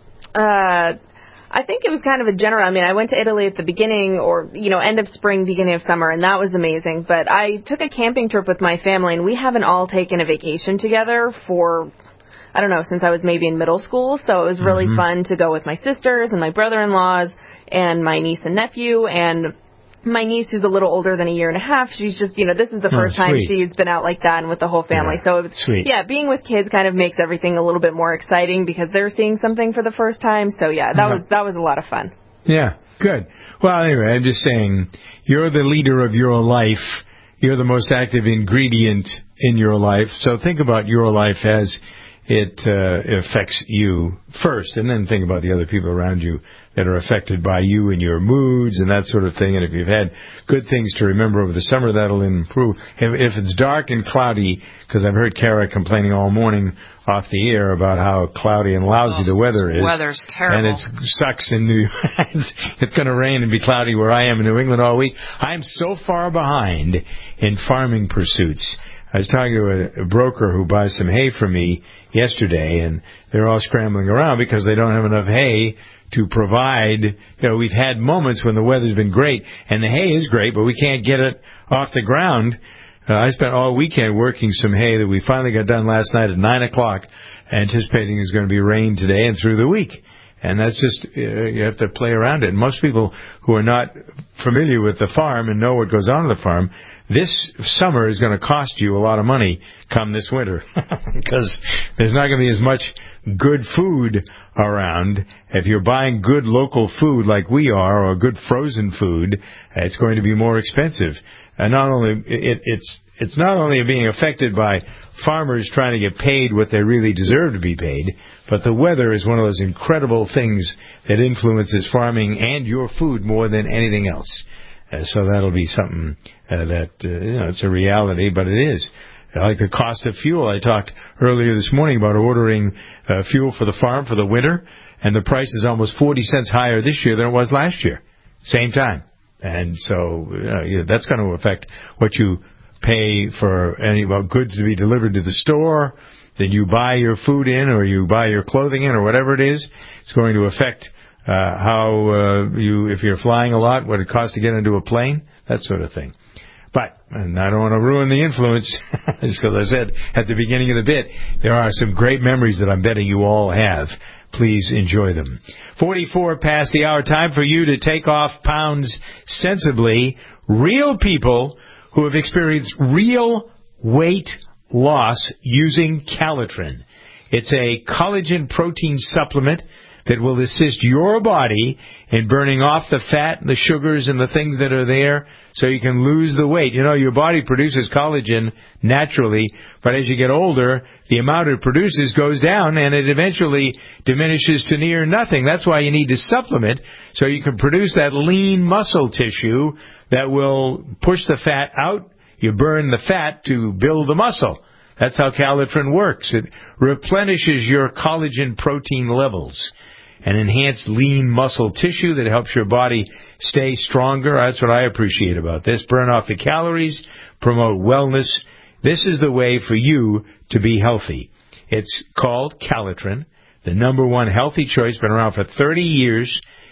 Uh... I think it was kind of a general, I mean, I went to Italy at the beginning or, you know, end of spring, beginning of summer, and that was amazing. But I took a camping trip with my family, and we haven't all taken a vacation together for, I don't know, since I was maybe in middle school. So it was really mm-hmm. fun to go with my sisters and my brother-in-laws and my niece and nephew, and my niece, who's a little older than a year and a half, she's just, you know, this is the first oh, time she's been out like that and with the whole family. Yeah, so, it was, sweet. yeah, being with kids kind of makes everything a little bit more exciting because they're seeing something for the first time. So, yeah, that uh-huh. was that was a lot of fun. Yeah, good. Well, anyway, I'm just saying, you're the leader of your life. You're the most active ingredient in your life. So think about your life as it uh, affects you first, and then think about the other people around you that are affected by you and your moods and that sort of thing. And if you've had good things to remember over the summer, that'll improve. If, if it's dark and cloudy, because I've heard Kara complaining all morning off the air about how cloudy and lousy oh, the weather is. Weather's terrible. And it sucks in New it's, it's going to rain and be cloudy where I am in New England all week. I'm so far behind in farming pursuits. I was talking to a, a broker who buys some hay from me yesterday, and they're all scrambling around because they don't have enough hay to provide. You know, we've had moments when the weather's been great, and the hay is great, but we can't get it off the ground. Uh, I spent all weekend working some hay that we finally got done last night at nine o'clock, anticipating there's going to be rain today and through the week. And that's just, uh, you have to play around it. And most people who are not familiar with the farm and know what goes on in the farm, this summer is going to cost you a lot of money come this winter because there's not going to be as much good food around. If you're buying good local food like we are, or good frozen food, it's going to be more expensive. And not only it, it's it's not only being affected by farmers trying to get paid what they really deserve to be paid, but the weather is one of those incredible things that influences farming and your food more than anything else. Uh, so that'll be something uh, that, uh, you know, it's a reality, but it is. Like the cost of fuel. I talked earlier this morning about ordering uh, fuel for the farm for the winter, and the price is almost forty cents higher this year than it was last year. Same time. And so uh, yeah, that's going to affect what you pay for any well, goods to be delivered to the store, that you buy your food in or you buy your clothing in or whatever it is. It's going to affect uh, how uh, you, if you're flying a lot, what it costs to get into a plane, that sort of thing. But, and I don't want to ruin the influence, because I said at the beginning of the bit, there are some great memories that I'm betting you all have. Please enjoy them. forty-four past the hour. Time for you to take off pounds sensibly. Real people who have experienced real weight loss using Calitrin. It's a collagen protein supplement that will assist your body in burning off the fat and the sugars and the things that are there so you can lose the weight. You know, your body produces collagen naturally, but as you get older, the amount it produces goes down and it eventually diminishes to near nothing. That's why you need to supplement so you can produce that lean muscle tissue that will push the fat out. You burn the fat to build the muscle. That's how Calitrin works. It replenishes your collagen protein levels and enhanced lean muscle tissue that helps your body stay stronger. That's what I appreciate about this. Burn off the calories, promote wellness. This is the way for you to be healthy. It's called Calitrin, the number one healthy choice, been around for thirty years.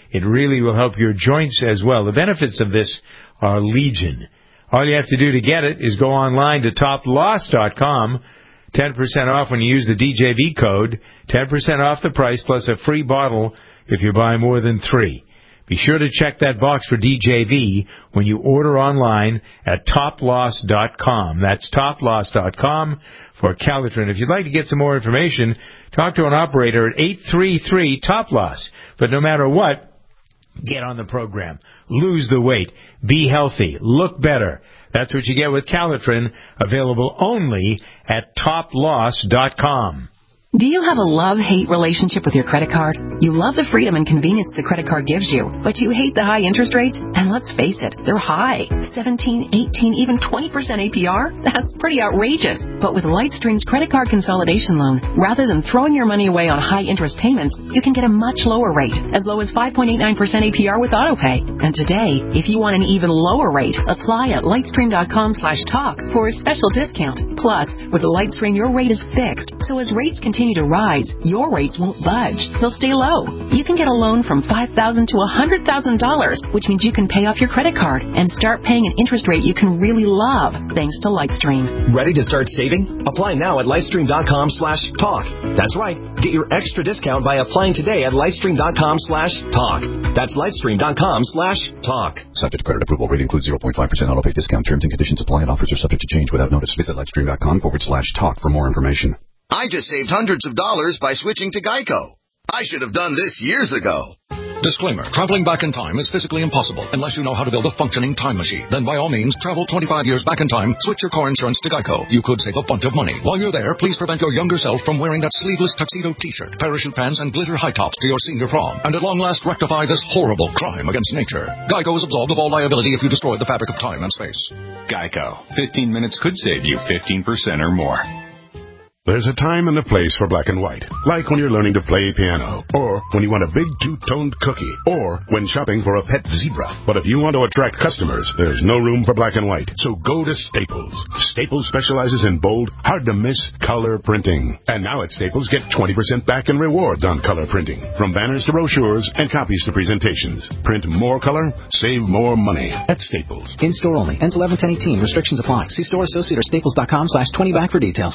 It really will help your joints as well. The benefits of this are legion. All you have to do to get it is go online to top loss dot com. ten percent off when you use the D J V code. ten percent off the price plus a free bottle if you buy more than three. Be sure to check that box for D J V when you order online at top loss dot com. That's top loss dot com for Calitrin. If you'd like to get some more information, talk to an operator at eight three three top loss. But no matter what, get on the program. Lose the weight. Be healthy. Look better. That's what you get with Calitrin, available only at top loss dot com. Do you have a love-hate relationship with your credit card? You love the freedom and convenience the credit card gives you, but you hate the high interest rates? And let's face it, they're high. seventeen, eighteen, even twenty percent A P R? That's pretty outrageous. But with Lightstream's credit card consolidation loan, rather than throwing your money away on high interest payments, you can get a much lower rate, as low as five point eight nine percent A P R with AutoPay. And today, if you want an even lower rate, apply at lightstream dot com slash talk for a special discount. Plus, with Lightstream, your rate is fixed, so as rates continue continue to rise, your rates won't budge. They'll stay low. You can get a loan from five thousand dollars to one hundred thousand dollars, which means you can pay off your credit card and start paying an interest rate you can really love, thanks to Lightstream. Ready to start saving? Apply now at lightstream dot com slash talk. That's right. Get your extra discount by applying today at lightstream dot com slash talk. That's lightstream dot com slash talk. Subject to credit approval. Rate includes zero point five percent auto pay discount. Terms and conditions apply and offers are subject to change without notice. Visit lightstream dot com forward slash talk for more information. I just saved hundreds of dollars by switching to Geico. I should have done this years ago. Disclaimer. Traveling back in time is physically impossible unless you know how to build a functioning time machine. Then by all means, travel twenty-five years back in time, switch your car insurance to Geico. You could save a bunch of money. While you're there, please prevent your younger self from wearing that sleeveless tuxedo t-shirt, parachute pants, and glitter high tops to your senior prom. And at long last, rectify this horrible crime against nature. Geico is absolved of all liability if you destroy the fabric of time and space. Geico. fifteen minutes could save you fifteen percent or more. There's a time and a place for black and white, like when you're learning to play piano, or when you want a big two-toned cookie, or when shopping for a pet zebra. But if you want to attract customers, there's no room for black and white. So go to Staples. Staples specializes in bold, hard-to-miss color printing. And now at Staples, get twenty percent back in rewards on color printing, from banners to brochures and copies to presentations. Print more color, save more money at Staples. In-store only. Ends eleven ten eighteen. Restrictions apply. See store associate or staples dot com slash twenty back for details.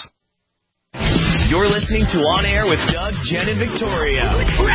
You're listening to On Air with Doug, Jen, and Victoria.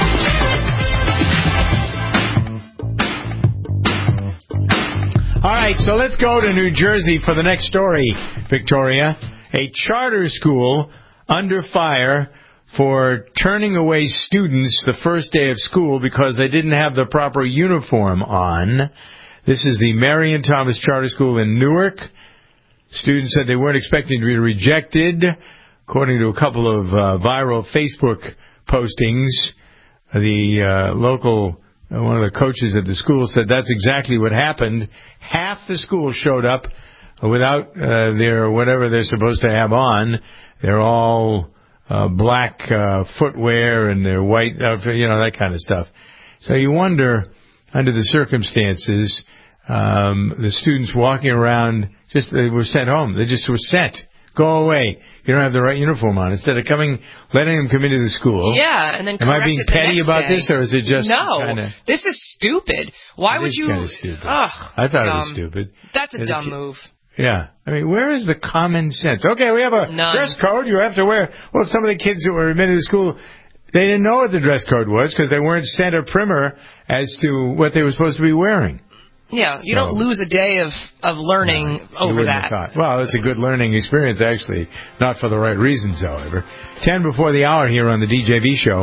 All right, so let's go to New Jersey for the next story, Victoria. A charter school under fire for turning away students the first day of school because they didn't have the proper uniform on. This is the Marion Thomas Charter School in Newark. Students said they weren't expecting to be rejected. According to a couple of uh, viral Facebook postings, the uh, local, uh, one of the coaches at the school said that's exactly what happened. Half the school showed up without uh, their whatever they're supposed to have on. They're all uh, black uh, footwear and their white outfit, you know, that kind of stuff. So you wonder, under the circumstances, um, the students walking around, just they were sent home. They just were sent. Go away. You don't have the right uniform on. Instead of coming, letting them come into the school. Yeah, and then Am I being petty about day. this, or is it just no? Kinda, this is stupid. Why it would is you? Kind of stupid. Ugh, I thought dumb. it was stupid. That's a As dumb a move. Yeah, I mean, where is the common sense? Okay, we have a None. dress code. You have to wear. Well, some of the kids that were admitted to school, they didn't know what the dress code was because they weren't sent a primer as to what they were supposed to be wearing. Yeah, you So, don't lose a day of, of learning no, over that. Well, it's a good learning experience, actually. Not for the right reasons, however. Ten before the hour here on the D J V Show.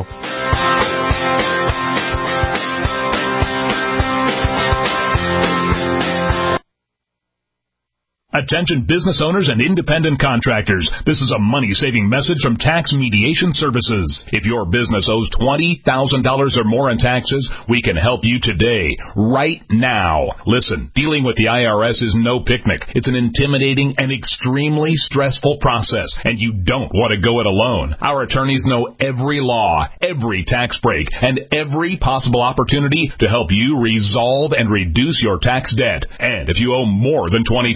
Attention business owners and independent contractors. This is a money-saving message from Tax Mediation Services. If your business owes twenty thousand dollars or more in taxes, we can help you today, right now. Listen, dealing with the I R S is no picnic. It's an intimidating and extremely stressful process, and you don't want to go it alone. Our attorneys know every law, every tax break, and every possible opportunity to help you resolve and reduce your tax debt. And if you owe more than twenty thousand dollars,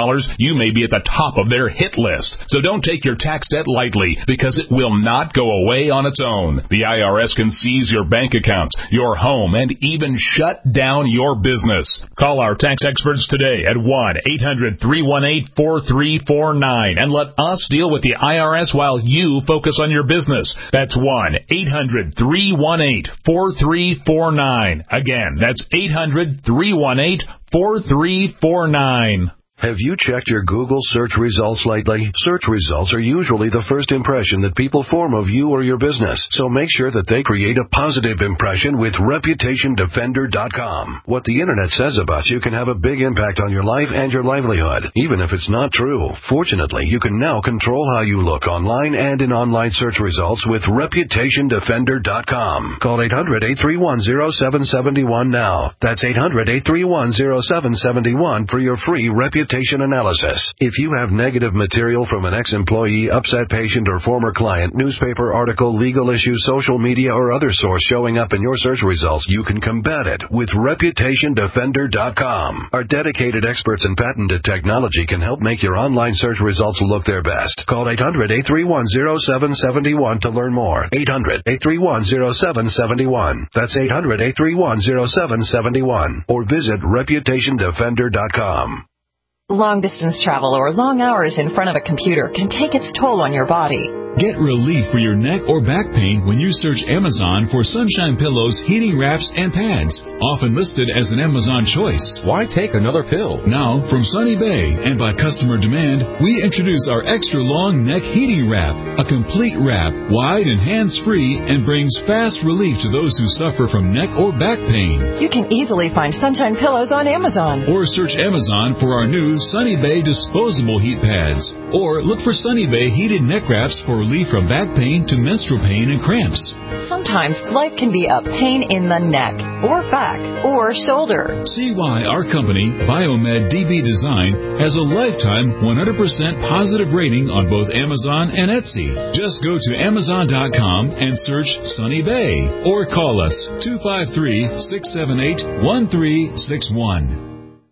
dollars, you may be at the top of their hit list. So don't take your tax debt lightly, because it will not go away on its own. The I R S can seize your bank accounts, your home, and even shut down your business. Call our tax experts today at one eight hundred three one eight four three four nine and let us deal with the I R S while you focus on your business. That's one eight hundred three one eight four three four nine. Again, that's eight hundred three one eight four three four nine. Have you checked your Google search results lately? Search results are usually the first impression that people form of you or your business, so make sure that they create a positive impression with Reputation Defender dot com. What the Internet says about you can have a big impact on your life and your livelihood, even if it's not true. Fortunately, you can now control how you look online and in online search results with Reputation Defender dot com. Call eight hundred eight three one zero seven seven one now. That's eight hundred eight three one zero seven seven one for your free Reputation analysis. If you have negative material from an ex-employee, upset patient, or former client, newspaper article, legal issue, social media, or other source showing up in your search results, you can combat it with Reputation Defender dot com. Our dedicated experts and patented technology can help make your online search results look their best. Call eight hundred eight three one zero seven seven one to learn more. eight hundred eight three one zero seven seven one. That's eight hundred eight three one zero seven seven one. Or visit Reputation Defender dot com. Long-distance travel or long hours in front of a computer can take its toll on your body. Get relief for your neck or back pain when you search Amazon for Sunshine Pillows, heating wraps, and pads, often listed as an Amazon choice. Why take another pill? Now, from Sunny Bay and by customer demand, we introduce our extra long neck heating wrap, a complete wrap, wide and hands-free, and brings fast relief to those who suffer from neck or back pain. You can easily find Sunshine Pillows on Amazon. Or search Amazon for our new Sunny Bay disposable heat pads. Or look for Sunny Bay heated neck wraps for relief from back pain to menstrual pain and cramps. Sometimes life can be a pain in the neck, or back, or shoulder. See why our company, Biomed D B Design, has a lifetime one hundred percent positive rating on both Amazon and Etsy. Just go to Amazon dot com and search Sunny Bay, or call us two five three, six seven eight, one three six one.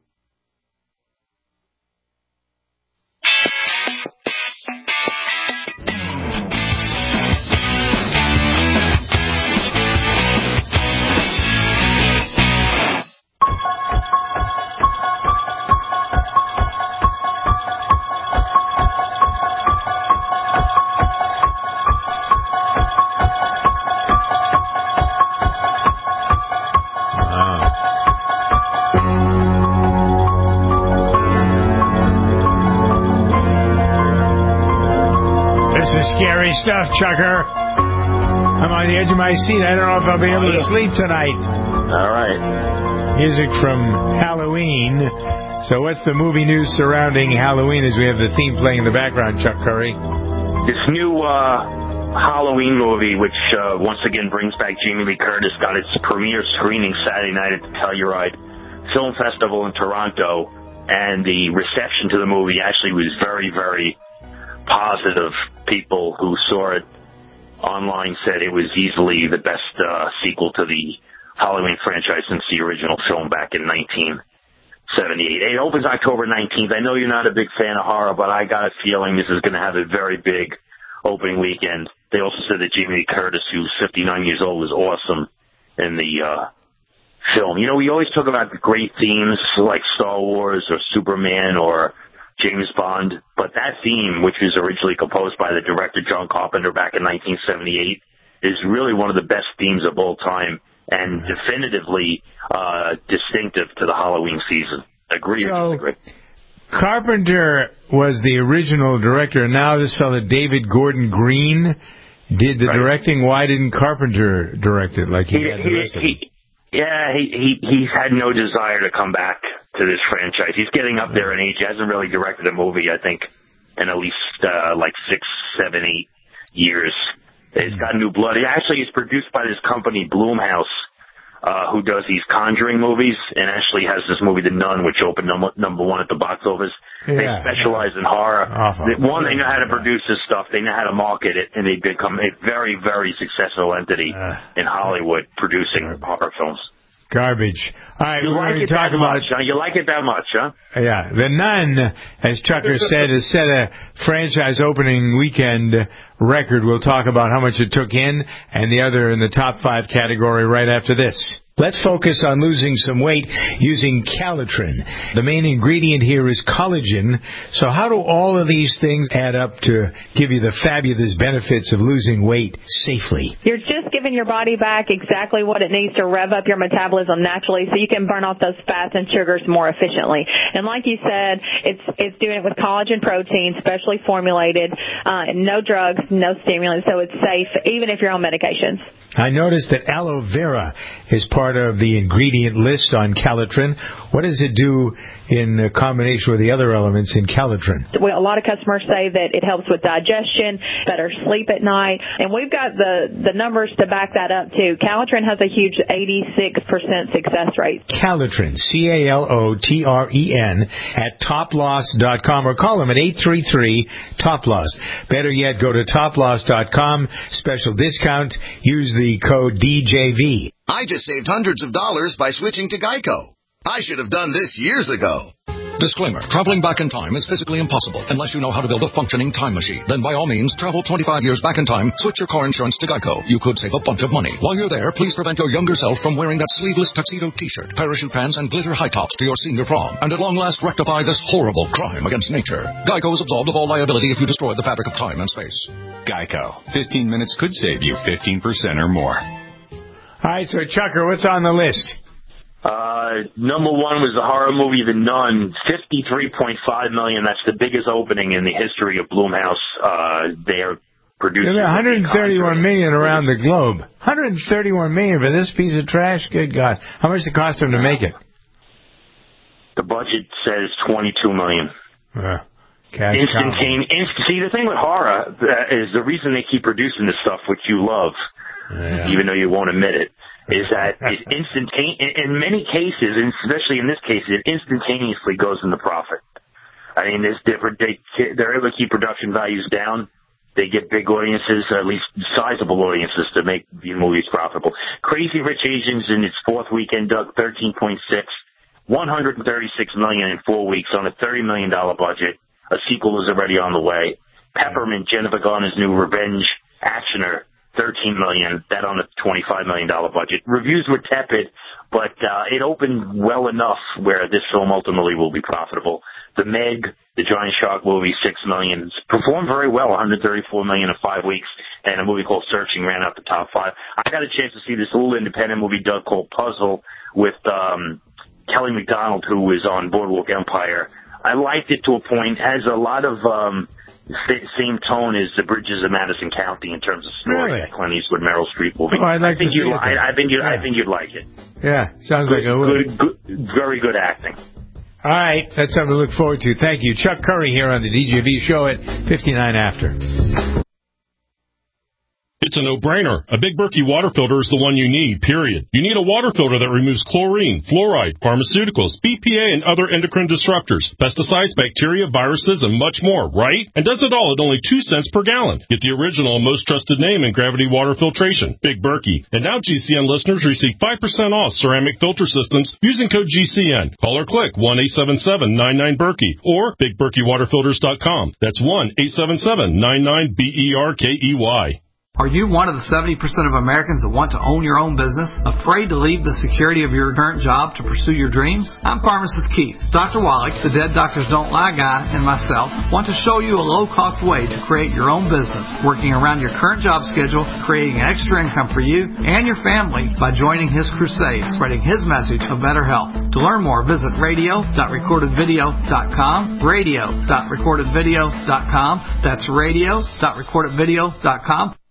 Scary stuff, Chucker. I'm on the edge of my seat. I don't know if I'll be able to sleep tonight. All right. Music from Halloween. So what's the movie news surrounding Halloween as we have the theme playing in the background, Chuck Curry? This new uh, Halloween movie, which uh, once again brings back Jamie Lee Curtis, got its premiere screening Saturday night at the Telluride Film Festival in Toronto. And the reception to the movie actually was very, very positive. People who saw it online said it was easily the best uh, sequel to the Halloween franchise since the original film back in nineteen seventy-eight. It opens October nineteenth. I know you're not a big fan of horror, but I got a feeling this is going to have a very big opening weekend. They also said that Jamie Lee Curtis, who's fifty-nine years old, was awesome in the uh, film. You know, we always talk about the great themes like Star Wars or Superman or James Bond, but that theme, which was originally composed by the director John Carpenter back in nineteen seventy-eight, is really one of the best themes of all time and definitively uh, distinctive to the Halloween season. Agree or disagree? Carpenter was the original director, and now this fellow David Gordon Green did the right. directing. Why didn't Carpenter direct it like he, he had the rest he, of it? He, yeah, he, he he's had no desire to come back to this franchise. He's getting up there in age. He hasn't really directed a movie, I think, in at least uh, like six, seven, eight years. It's got new blood. It actually is produced by this company, Blumhouse, uh, who does these Conjuring movies, and actually has this movie, The Nun, which opened number, number one at the box office. Yeah, they specialize yeah. in horror. Awful. One, they know how to produce this stuff. They know how to market it, and they've become a very, very successful entity uh, in Hollywood producing horror films. Garbage. All right, you we're like going it to talk that about much, huh? You like it that much, huh? Yeah, The Nun, as Chucker said, has set a franchise opening weekend record. We'll talk about how much it took in and the other in the top five category right after this. Let's focus on losing some weight using Calitrin. The main ingredient here is collagen. So how do all of these things add up to give you the fabulous benefits of losing weight safely? You're just giving your body back exactly what it needs to rev up your metabolism naturally so you can burn off those fats and sugars more efficiently. And like you said, it's it's doing it with collagen protein, specially formulated, uh, no drugs, no stimulants, so it's safe even if you're on medications. I noticed that aloe vera is part of the ingredient list on Calitrin. What does it do in combination with the other elements in Calitrin? Well, a lot of customers say that it helps with digestion, better sleep at night, and we've got the, the numbers to back that up, too. Calitrin has a huge eighty-six percent success rate. Calitrin, C A L O T R E N, at top loss dot com, or call them at eight three three, top loss. Better yet, go to top loss dot com, special discount, use the code D J V. I just saved hundreds of dollars by switching to Geico. I should have done this years ago. Disclaimer. Traveling back in time is physically impossible unless you know how to build a functioning time machine. Then by all means, travel twenty-five years back in time, switch your car insurance to Geico. You could save a bunch of money. While you're there, please prevent your younger self from wearing that sleeveless tuxedo t-shirt, parachute pants, and glitter high tops to your senior prom. And at long last, rectify this horrible crime against nature. Geico is absolved of all liability if you destroy the fabric of time and space. Geico. fifteen minutes could save you fifteen percent or more. All right, so Chucker, what's on the list? Uh, number one was the horror movie The Nun, fifty-three point five million dollars. That's the biggest opening in the history of Blumhouse. Uh, they're producing... one hundred thirty-one million dollars around the globe. one hundred thirty-one million dollars for this piece of trash? Good God. How much did it cost them to make it? The budget says twenty-two million dollars. Uh, Instantaneous. Inst- See, the thing with horror uh, is the reason they keep producing this stuff, which you love, yeah. even though you won't admit it, is that it instantaneous, in many cases, and especially in this case, it instantaneously goes into profit. I mean, there's different, they, they're able to keep production values down. They get big audiences, at least sizable audiences, to make the movies profitable. Crazy Rich Asians in its fourth weekend dug thirteen point six, one hundred thirty-six million dollars in four weeks on a thirty million dollars budget. A sequel is already on the way. Peppermint, Jennifer Garner's new revenge actioner, thirteen million dollars, that on a twenty-five million dollars budget. Reviews were tepid, but uh, it opened well enough where this film ultimately will be profitable. The Meg, the giant shark movie, six million dollars, performed very well, one hundred thirty-four million dollars in five weeks, and a movie called Searching ran out the top five. I got a chance to see this little independent movie, Doug, called Puzzle, with um, Kelly MacDonald, who was on Boardwalk Empire. I liked it to a point. Has a lot of um, same tone as The Bridges of Madison County in terms of story. Really? That Clint Eastwood, Meryl Streep movie. Oh, I'd like I think to see you. it. I, I think you. Yeah. I think you'd like it. Yeah, sounds good, like a good, good, very good acting. All right, that's something to look forward to. Thank you, Chuck Curry here on the D J V show at fifty-nine after. It's a no-brainer. A Big Berkey water filter is the one you need, period. You need a water filter that removes chlorine, fluoride, pharmaceuticals, B P A, and other endocrine disruptors, pesticides, bacteria, viruses, and much more, right? And does it all at only two cents per gallon. Get the original and most trusted name in gravity water filtration, Big Berkey. And now G C N listeners receive five percent off ceramic filter systems using code G C N. Call or click one eight seven seven nine nine Berkey or big berkey water filters dot com. That's one eight seven seven nine nine B E R K E Y. Are you one of the seventy percent of Americans that want to own your own business? Afraid to leave the security of your current job to pursue your dreams? I'm Pharmacist Keith. Doctor Wallach, the Dead Doctors Don't Lie guy, and myself want to show you a low-cost way to create your own business, working around your current job schedule, creating an extra income for you and your family by joining his crusade, spreading his message of better health. To learn more, visit radio dot recorded video dot com, radio dot recorded video dot com. That's radio dot recorded video dot com.